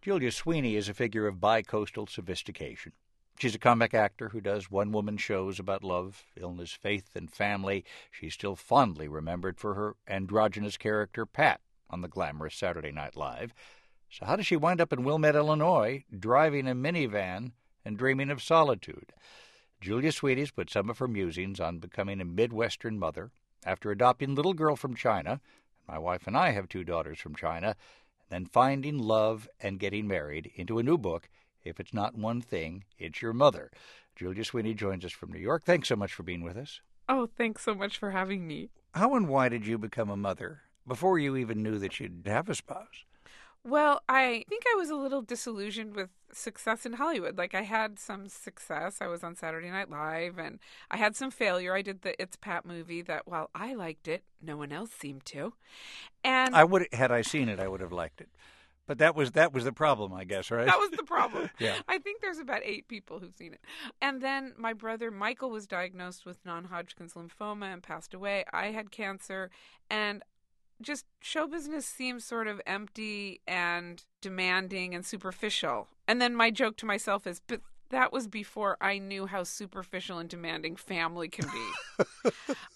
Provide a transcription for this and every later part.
Julia Sweeney is a figure of bi-coastal sophistication. She's a comic actor who does one-woman shows about love, illness, faith, and family. She's still fondly remembered for her androgynous character, Pat, on the glamorous Saturday Night Live. So how does she wind up in Wilmette, Illinois, driving a minivan and dreaming of solitude? Julia Sweeney's put some of her musings on becoming a Midwestern mother after adopting a little girl from China. My wife and I have 2 daughters from China. Then finding love and getting married into a new book, If It's Not One Thing, It's Your Mother. Julia Sweeney joins us from New York. Thanks so much for being with us. Oh, thanks so much for having me. How and why did you become a mother before you even knew that you'd have a spouse? Well, I think I was a little disillusioned with success in Hollywood. Like, I had some success. I was on Saturday Night Live, and I had some failure. I did the It's Pat movie that, while I liked it, no one else seemed to. And had I seen it, I would have liked it. But that was the problem, I guess, right? That was the problem. Yeah. I think there's about 8 people who've seen it. And then my brother Michael was diagnosed with non-Hodgkin's lymphoma and passed away. I had cancer, and just show business seems sort of empty and demanding and superficial. And then my joke to myself is, but that was before I knew how superficial and demanding family can be.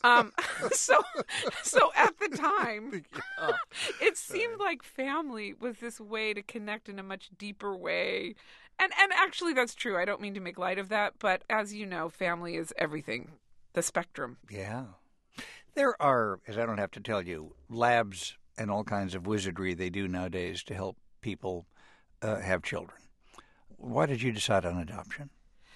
So at the time, it seemed like family was this way to connect in a much deeper way. And actually that's true. I don't mean to make light of that, but as you know, family is everything, the spectrum. Yeah. There are, as I don't have to tell you, labs and all kinds of wizardry they do nowadays to help people have children. Why did you decide on adoption?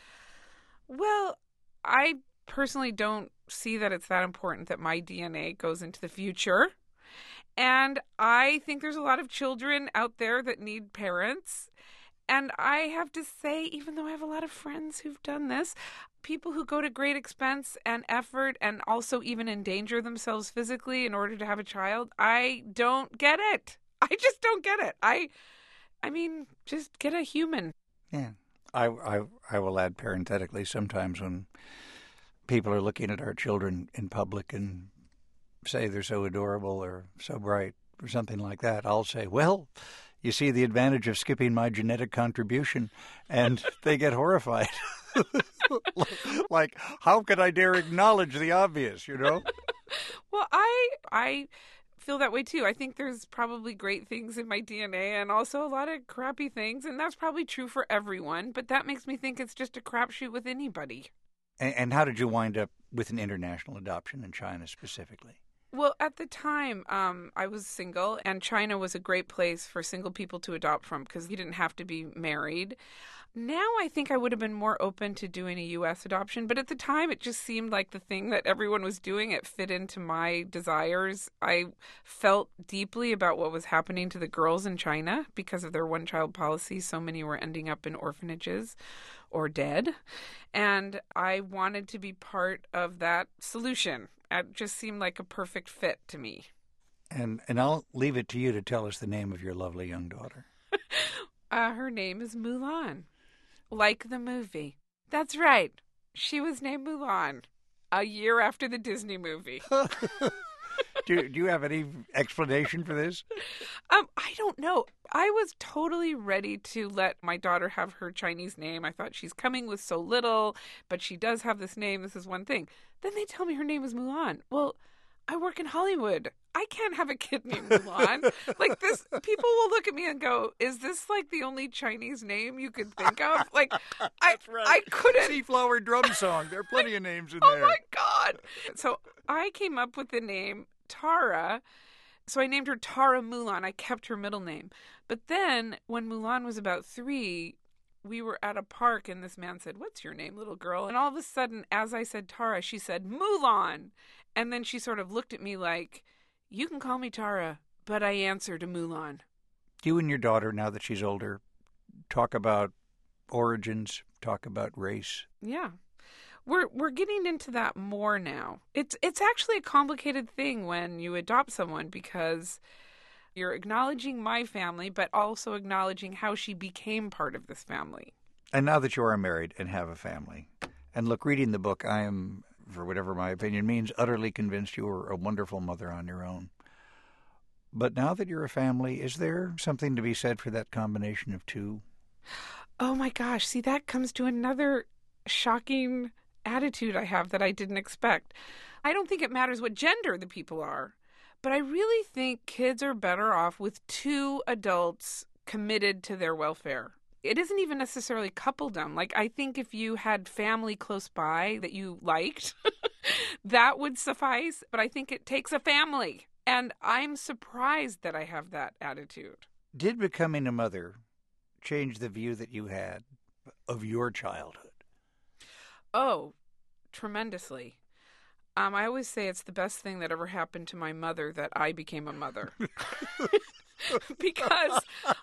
Well, I personally don't see that it's that important that my DNA goes into the future. And I think there's a lot of children out there that need parents. And I have to say, even though I have a lot of friends who've done this, people who go to great expense and effort and also even endanger themselves physically in order to have a child, I don't get it. I just don't get it. I mean, just get a human. Yeah. I will add parenthetically, sometimes when people are looking at our children in public and say they're so adorable or so bright or something like that, I'll say, well, you see the advantage of skipping my genetic contribution, and they get horrified. Like, how could I dare acknowledge the obvious, you know? Well, I feel that way too. I think there's probably great things in my DNA and also a lot of crappy things, and that's probably true for everyone, but that makes me think it's just a crapshoot with anybody. And how did you wind up with an international adoption in China specifically? Well, at the time, I was single, and China was a great place for single people to adopt from because you didn't have to be married. Now I think I would have been more open to doing a U.S. adoption, but at the time it just seemed like the thing that everyone was doing. It fit into my desires. I felt deeply about what was happening to the girls in China because of their one-child policy. So many were ending up in orphanages or dead, and I wanted to be part of that solution. It just seemed like a perfect fit to me. And I'll leave it to you to tell us the name of your lovely young daughter. Her name is Mulan. Like the movie. That's right. She was named Mulan a year after the Disney movie. Do you have any explanation for this? I don't know. I was totally ready to let my daughter have her Chinese name. I thought she's coming with so little, but she does have this name. This is one thing. Then they tell me her name is Mulan. Well, I work in Hollywood. I can't have a kid named Mulan. Like this, people will look at me and go, "Is this like the only Chinese name you could think of?" Like, That's right. I couldn't. Seaflower Drum Song. There are plenty of names in Oh there. my God! So I came up with the name Tara. So I named her Tara Mulan. I kept her middle name. But then when Mulan was about 3, we were at a park and this man said, "What's your name, little girl?" And all of a sudden, as I said Tara, she said Mulan. And then she sort of looked at me like, "You can call me Tara, but I answer to Mulan." You and your daughter, now that she's older, talk about origins, talk about race. Yeah. We're getting into that more now. It's actually a complicated thing when you adopt someone because you're acknowledging my family, but also acknowledging how she became part of this family. And now that you are married and have a family, and look, reading the book, I am, for whatever my opinion means, utterly convinced you were a wonderful mother on your own. But now that you're a family, is there something to be said for that combination of two? Oh my gosh, see, that comes to another shocking attitude I have that I didn't expect. I don't think it matters what gender the people are, but I really think kids are better off with two adults committed to their welfare. It isn't even necessarily coupledom. Like, I think if you had family close by that you liked, that would suffice. But I think it takes a family. And I'm surprised that I have that attitude. Did becoming a mother change the view that you had of your childhood? Oh, tremendously. I always say it's the best thing that ever happened to my mother that I became a mother. Because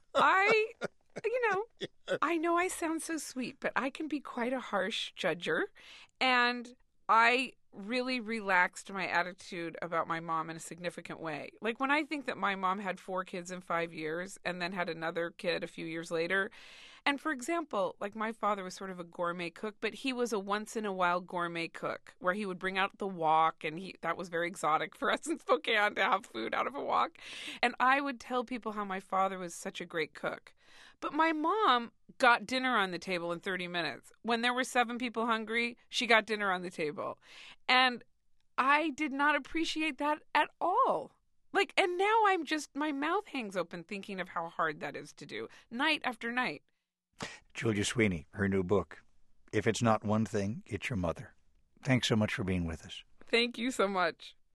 I know I sound so sweet, but I can be quite a harsh judger. And I really relaxed my attitude about my mom in a significant way. Like, when I think that my mom had 4 kids in 5 years and then had another kid a few years later. And for example, like, my father was sort of a gourmet cook, but he was a once in a while gourmet cook where he would bring out the wok, and that was very exotic for us in Spokane to have food out of a wok. And I would tell people how my father was such a great cook. But my mom got dinner on the table in 30 minutes. When there were 7 people hungry, she got dinner on the table. And I did not appreciate that at all. Like, and now my mouth hangs open thinking of how hard that is to do night after night. Julia Sweeney, her new book, If It's Not One Thing, It's Your Mother. Thanks so much for being with us. Thank you so much.